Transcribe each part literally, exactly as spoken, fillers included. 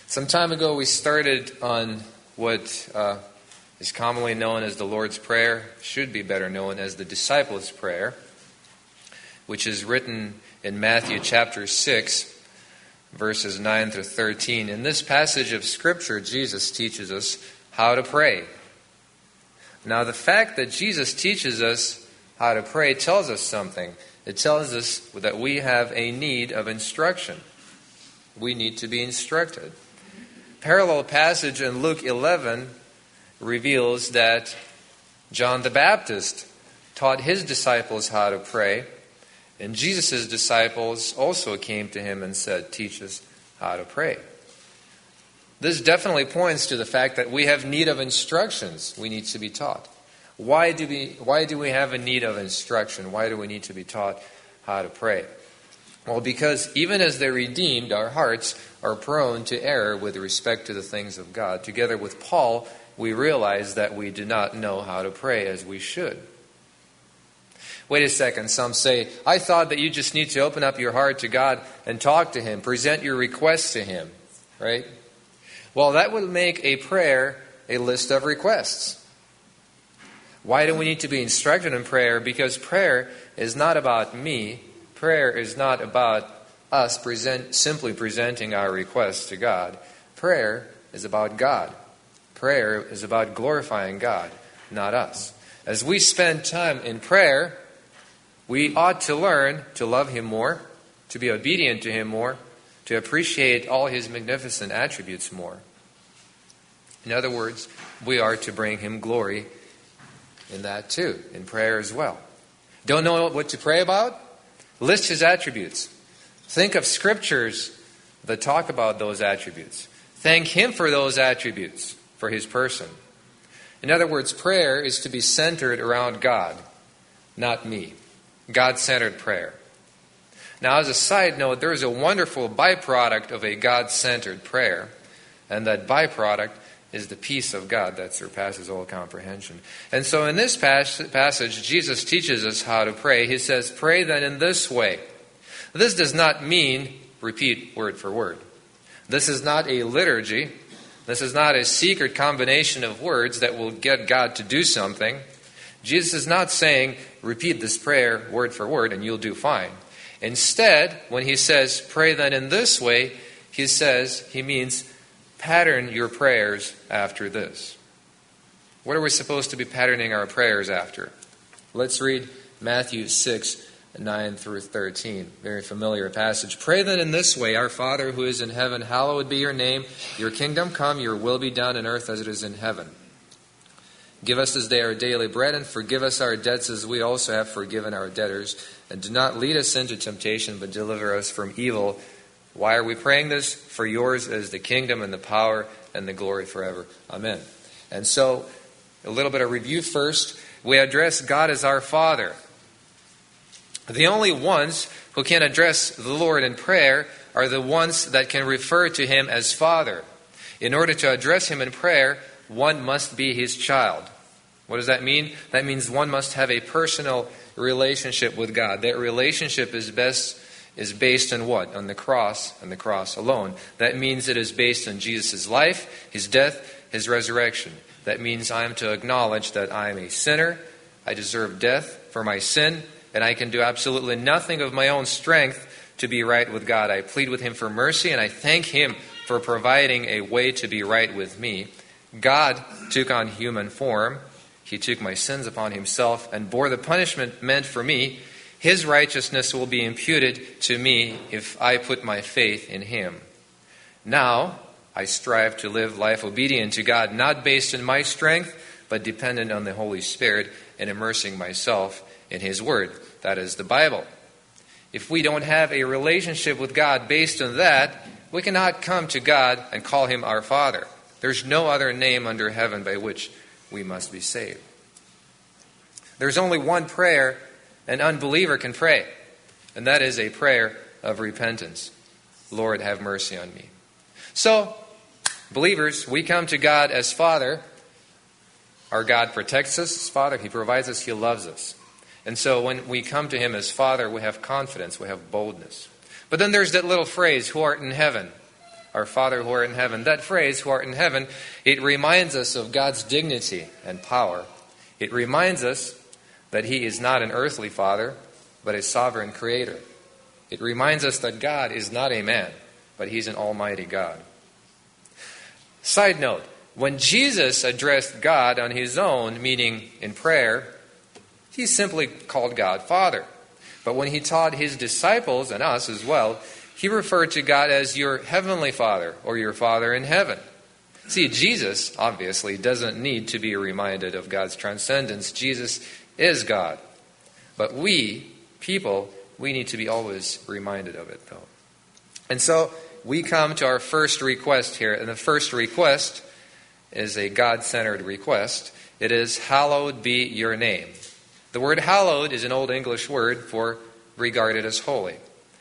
Some time ago, we started on what uh, is commonly known as the Lord's Prayer, should be better known as the Disciples' Prayer, which is written in Matthew chapter six, verses nine through thirteen. In this passage of Scripture, Jesus teaches us how to pray. Now, the fact that Jesus teaches us how to pray tells us something. It tells us that we have a need of instruction. We need to be instructed. Parallel passage in Luke eleven reveals that John the Baptist taught his disciples how to pray, and Jesus' disciples also came to him and said, "Teach us how to pray." This definitely points to the fact that we have need of instructions. We need to be taught. Why do we, why do we have a need of instruction? Why do we need to be taught how to pray? Well, because even as the redeemed, our hearts are prone to error with respect to the things of God. Together with Paul, we realize that we do not know how to pray as we should. Wait a second, some say, I thought that you just need to open up your heart to God and talk to Him, present your requests to Him, right? Well, that would make a prayer a list of requests. Why do we need to be instructed in prayer? Because prayer is not about me. Prayer is not about us present, simply presenting our requests to God. Prayer is about God. Prayer is about glorifying God, not us. As we spend time in prayer, we ought to learn to love Him more, to be obedient to Him more, to appreciate all His magnificent attributes more. In other words, we are to bring Him glory in that too, in prayer as well. Don't know what to pray about? List His attributes. Think of scriptures that talk about those attributes. Thank Him for those attributes, for His person. In other words, prayer is to be centered around God, not me. God-centered prayer. Now, as a side note, there is a wonderful byproduct of a God-centered prayer, and that byproduct is the peace of God that surpasses all comprehension. And so in this pas- passage, Jesus teaches us how to pray. He says, pray then in this way. This does not mean repeat word for word. This is not a liturgy. This is not a secret combination of words that will get God to do something. Jesus is not saying, repeat this prayer word for word and you'll do fine. Instead, when He says, pray then in this way, He says, He means, pattern your prayers after this. What are we supposed to be patterning our prayers after? Let's read Matthew six, nine through thirteen. Very familiar passage. Pray then in this way, Our Father who is in heaven, hallowed be your name. Your kingdom come, your will be done on earth as it is in heaven. Give us this day our daily bread, and forgive us our debts as we also have forgiven our debtors. And do not lead us into temptation, but deliver us from evil. Why are we praying this? For yours is the kingdom and the power and the glory forever. Amen. And so, a little bit of review first. We address God as our Father. The only ones who can address the Lord in prayer are the ones that can refer to Him as Father. In order to address Him in prayer, one must be His child. What does that mean? That means one must have a personal relationship with God. That relationship is best is based on what? On the cross, and the cross alone. That means it is based on Jesus' life, His death, His resurrection. That means I am to acknowledge that I am a sinner, I deserve death for my sin, and I can do absolutely nothing of my own strength to be right with God. I plead with Him for mercy, and I thank Him for providing a way to be right with me. God took on human form. He took my sins upon Himself and bore the punishment meant for me. His righteousness will be imputed to me if I put my faith in Him. Now, I strive to live life obedient to God, not based on my strength, but dependent on the Holy Spirit and immersing myself in His Word. That is the Bible. If we don't have a relationship with God based on that, we cannot come to God and call Him our Father. There's no other name under heaven by which we must be saved. There's only one prayer an unbeliever can pray, and that is a prayer of repentance. Lord, have mercy on me. So, believers, we come to God as Father. Our God protects us as Father. He provides us. He loves us. And so when we come to Him as Father, we have confidence. We have boldness. But then there's that little phrase, who art in heaven. our Father who art in heaven. That phrase, who art in heaven, it reminds us of God's dignity and power. It reminds us that he is not an earthly father, but a sovereign creator. It reminds us that God is not a man, but he's an almighty God. Side note, when Jesus addressed God on his own, meaning in prayer, he simply called God Father. But when he taught his disciples, and us as well, he referred to God as your heavenly Father, or your Father in heaven. See, Jesus, obviously, doesn't need to be reminded of God's transcendence. Jesus is God. But we, people, we need to be always reminded of it, though. And so, we come to our first request here. And the first request is a God-centered request. It is, hallowed be your name. The word hallowed is an Old English word for regarded as holy.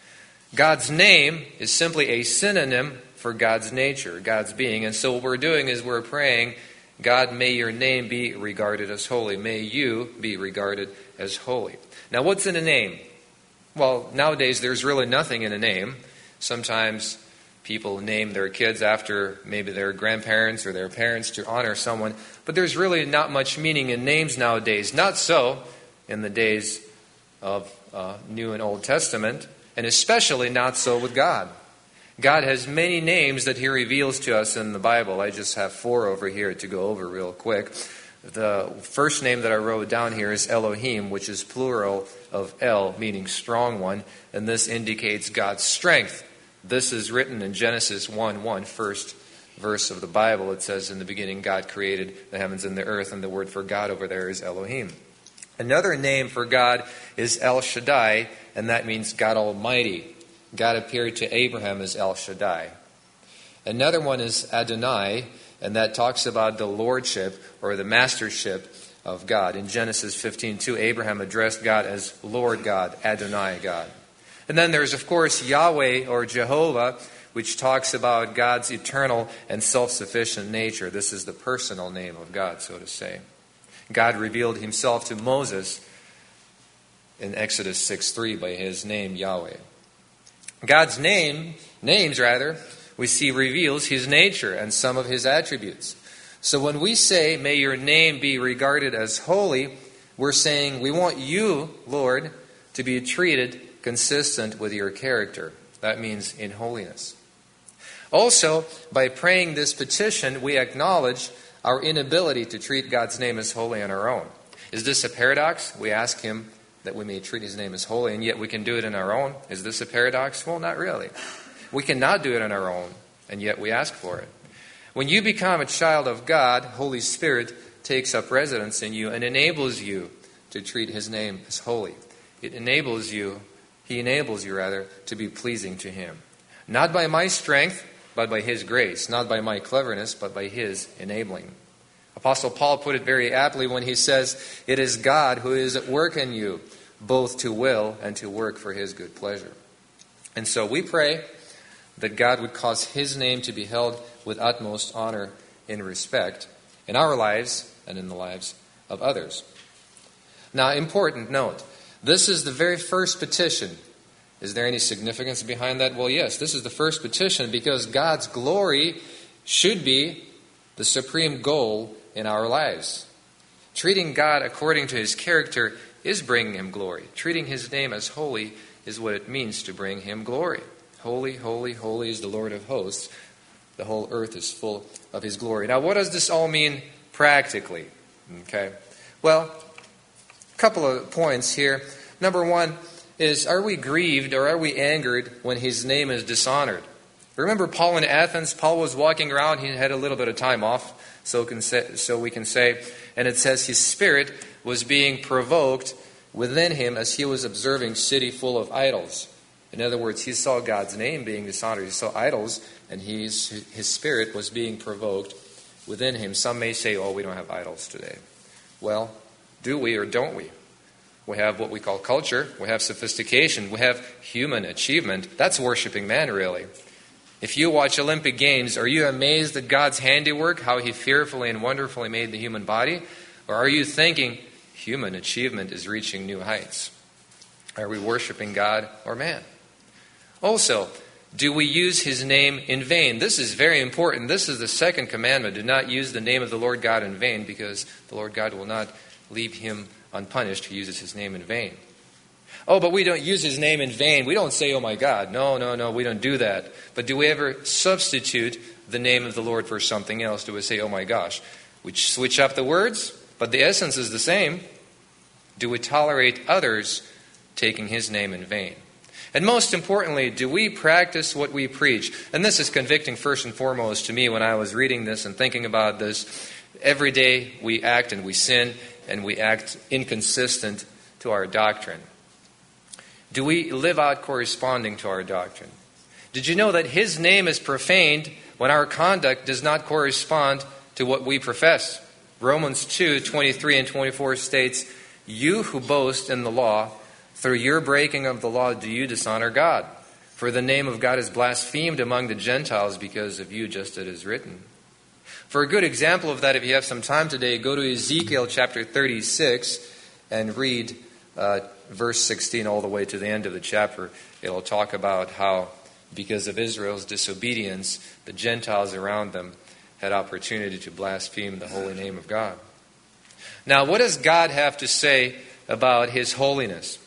God's name is simply a synonym for God's nature, God's being. And so what we're doing is we're praying, God, may your name be regarded as holy. May you be regarded as holy. Now, what's in a name? Well, nowadays there's really nothing in a name. Sometimes people name their kids after maybe their grandparents or their parents to honor someone. But there's really not much meaning in names nowadays. Not so in the days of uh, New and Old Testament. And especially not so with God. God has many names that he reveals to us in the Bible. I just have four over here to go over real quick. The first name that I wrote down here is Elohim, which is plural of El, meaning strong one. And this indicates God's strength. This is written in Genesis one one, first verse of the Bible. It says, in the beginning God created the heavens and the earth. And the word for God over there is Elohim. Another name for God is El Shaddai, and that means God Almighty. God appeared to Abraham as El Shaddai. Another one is Adonai, and that talks about the lordship or the mastership of God. In Genesis fifteen two, Abraham addressed God as Lord God, Adonai God. And then there's, of course, Yahweh or Jehovah, which talks about God's eternal and self-sufficient nature. This is the personal name of God, so to say. God revealed himself to Moses in Exodus six three by his name Yahweh. God's name, names rather, we see reveals his nature and some of his attributes. So when we say, may your name be regarded as holy, we're saying we want you, Lord, to be treated consistent with your character. That means in holiness. Also, by praying this petition, we acknowledge our inability to treat God's name as holy on our own. Is this a paradox? We ask him that we may treat his name as holy, and yet we can do it on our own. Is this a paradox? Well, not really. We cannot do it on our own, and yet we ask for it. When you become a child of God, Holy Spirit takes up residence in you and enables you to treat his name as holy. It enables you, he enables you rather, to be pleasing to him. Not by my strength, but by his grace. Not by my cleverness, but by his enabling. Apostle Paul put it very aptly when he says, it is God who is at work in you, both to will and to work for his good pleasure. And so we pray that God would cause his name to be held with utmost honor and respect in our lives and in the lives of others. Now, important note, this is the very first petition. Is there any significance behind that? Well, yes, this is the first petition because God's glory should be the supreme goal in our lives. Treating God according to his character is bringing him glory. Treating his name as holy is what it means to bring him glory. Holy, holy, holy is the Lord of hosts. The whole earth is full of his glory. Now, what does this all mean practically? Okay. Well, a couple of points here. Number one is, are we grieved or are we angered when his name is dishonored? Remember Paul in Athens? Paul was walking around. He had a little bit of time off, so, can say, so we can say. And it says his spirit was being provoked within him as he was observing city full of idols. In other words, he saw God's name being dishonored. He saw idols, and he's, his spirit was being provoked within him. Some may say, oh, we don't have idols today. Well, do we or don't we? We have what we call culture. We have sophistication. We have human achievement. That's worshiping man, really. If you watch Olympic Games, are you amazed at God's handiwork, how he fearfully and wonderfully made the human body? Or are you thinking human achievement is reaching new heights? Are we worshiping God or man? Also, do we use his name in vain? This is very important. This is the second commandment. Do not use the name of the Lord God in vain, because the Lord God will not leave him unpunished who uses his name in vain. Oh, but we don't use his name in vain. We don't say, oh my God. No, no, no, we don't do that. But do we ever substitute the name of the Lord for something else? Do we say, oh my gosh? We switch up the words, but the essence is the same. Do we tolerate others taking his name in vain? And most importantly, do we practice what we preach? And this is convicting first and foremost to me when I was reading this and thinking about this. Every day we act and we sin and we act inconsistent to our doctrine. Do we live out corresponding to our doctrine? Did you know that his name is profaned when our conduct does not correspond to what we profess? Romans two, twenty-three and twenty-four states, you who boast in the law, through your breaking of the law do you dishonor God. For the name of God is blasphemed among the Gentiles because of you, just as it is written. For a good example of that, if you have some time today, go to Ezekiel chapter thirty-six and read uh, verse sixteen all the way to the end of the chapter. It'll talk about how, because of Israel's disobedience, the Gentiles around them had opportunity to blaspheme the holy name of God. Now, what does God have to say about his holiness?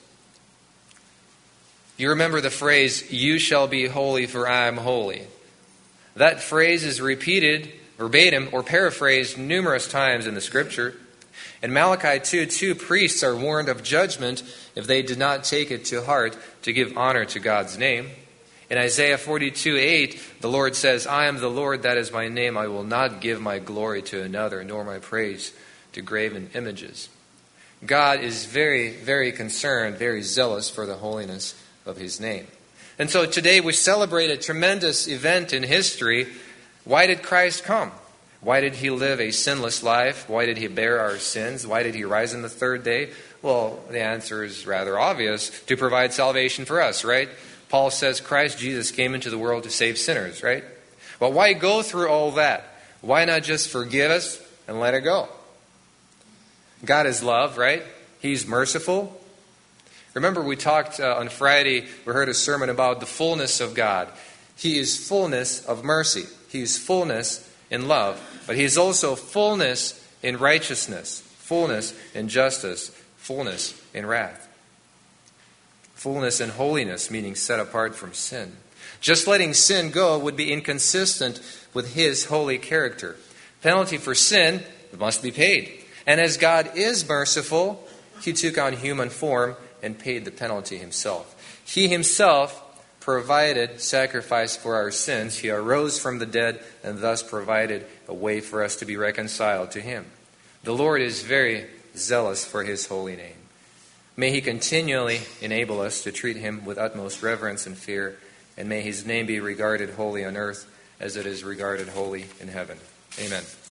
You remember the phrase, you shall be holy for I am holy. That phrase is repeated verbatim or paraphrased numerous times in the Scripture. In Malachi two two, priests are warned of judgment if they did not take it to heart to give honor to God's name. In Isaiah forty-two eight, the Lord says, I am the Lord, that is my name. I will not give my glory to another, nor my praise to graven images. God is very, very concerned, very zealous for the holiness of his name. And so today we celebrate a tremendous event in history. Why did Christ come? Why did he live a sinless life? Why did he bear our sins? Why did he rise on the third day? Well, the answer is rather obvious. To provide salvation for us, right? Paul says Christ Jesus came into the world to save sinners, right? Well, why go through all that? Why not just forgive us and let it go? God is love, right? He's merciful. Remember, we talked uh, on Friday, we heard a sermon about the fullness of God. He is fullness of mercy. He is fullness in love. But he is also fullness in righteousness, fullness in justice, fullness in wrath. Fullness in holiness, meaning set apart from sin. Just letting sin go would be inconsistent with his holy character. Penalty for sin must be paid. And as God is merciful, he took on human form and paid the penalty himself. He himself provided sacrifice for our sins. He arose from the dead and thus provided a way for us to be reconciled to him. The Lord is very zealous for his holy name. May he continually enable us to treat him with utmost reverence and fear, and may his name be regarded holy on earth as it is regarded holy in heaven. Amen.